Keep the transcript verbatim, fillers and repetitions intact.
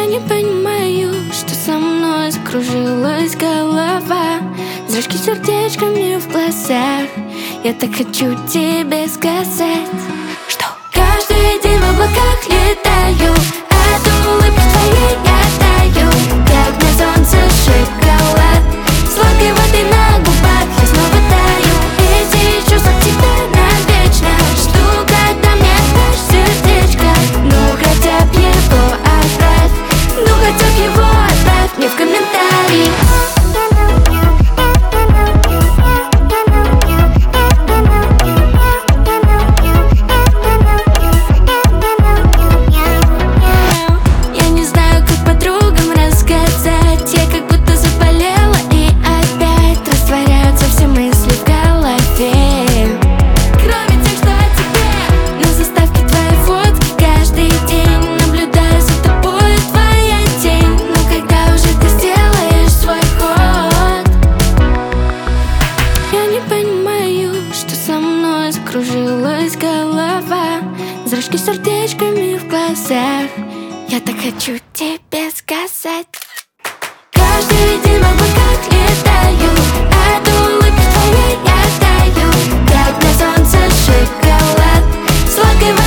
не понимаю, что со мной закружилась голова. Зрачки сердечками в глазах. Я так хочу тебе сказать, что каждый день в облаках летаю, от улыбки твоей я таю, как на солнце шоколад, сладкой воды на губах я снова таю. Эти чувства к тебе навечно, жду, когда мне отдашь сердечко. Ну хотя б его отправь, ну хотя б его отправь мне в комментарии. Закружилась голова, зрачки сердечками в глазах. Я так хочу тебе сказать. Каждый день в облаках летаю, от улыбки твоей я таю, как на солнце шоколад, сладкой